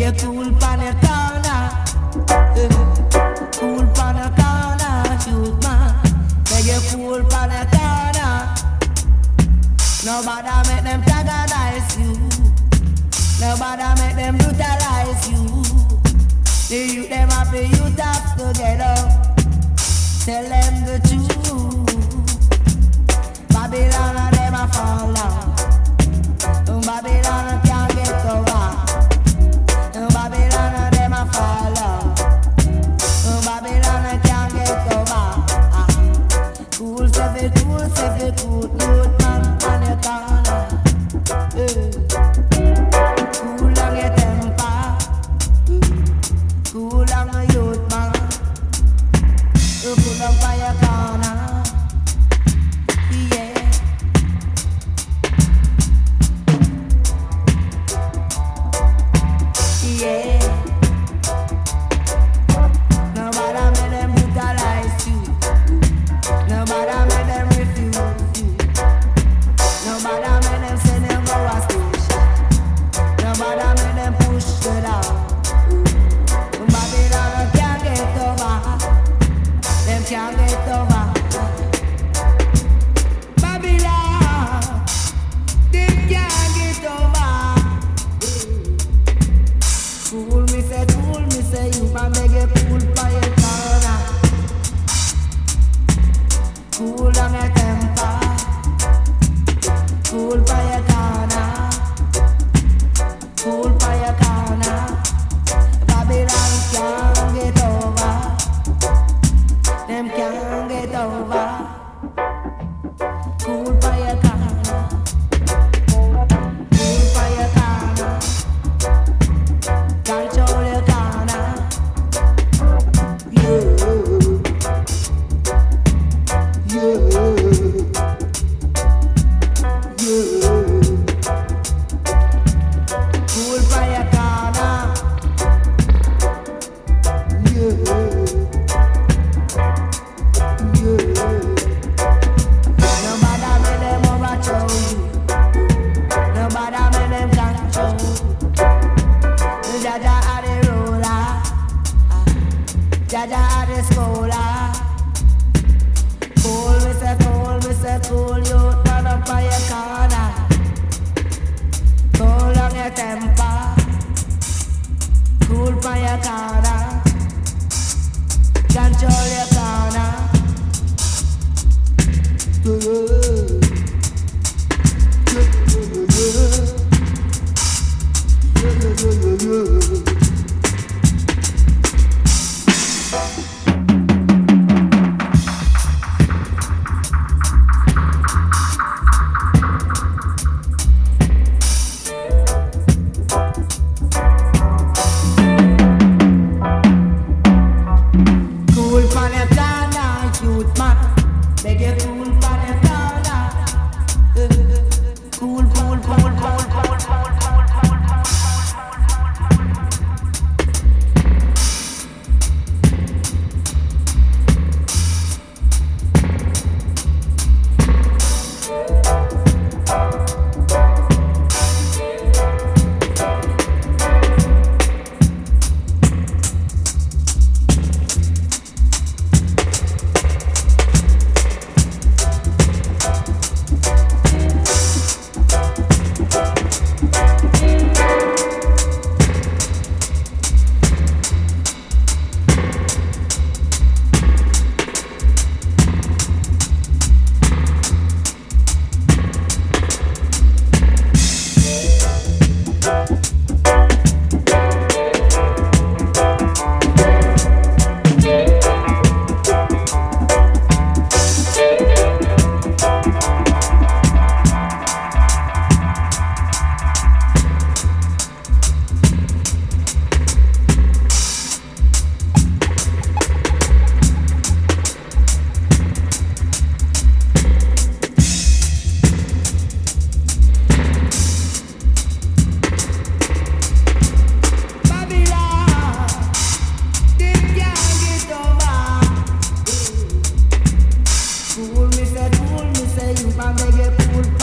you cool pan your corner. Cool pan your corner, youth man. Beg you cool pan your corner. Nobody make them antagonize you. Nobody make them brutalize you. The youth them happy, youth have together. Tell them the truth. Babylon and them a fall down. Babylon can't get over. Babylon and them a fall down. Babylon can't get over. Cool, say cool, youth man on your corner. Cool on your temper. Cool on the youth man. Cool on by your corner. Yeah. Yeah. Nobody made them brutalize you. Nobody made them refuse you. Nobody made them say them go a station. Nobody made them push you down. Babylon can't get over. Them can't get over. Babylon, them can't get over. Cool, me say, you can make it cool for your corner. Cool on your temper. Cool for your corner. Cool for your corner. Babylon can't get over. Them can't get over. Cool for your corner. Cool for your corner. Control your corner. Yeah. Cool for your corner. Nobody make them overthrow you. Nobody make them control you. Jaja are the ruler. Jaja are the scholar. Cool, me say cool, you turn up on your corner. Cool on your temper. Cool for your corner. Control your corner. Cool for your corner, youth man. Beg you cool for your corner. Cool. Cool, me say you can make it cool.